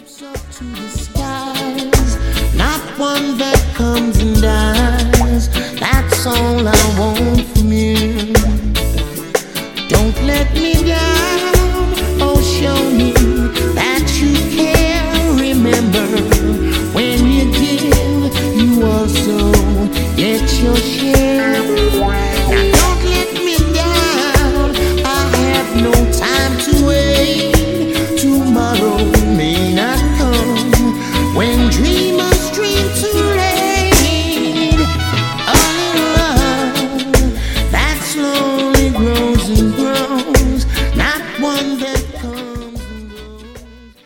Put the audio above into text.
Up to the skies, not one that comes and dies. That's all I want from you. Don't let me down.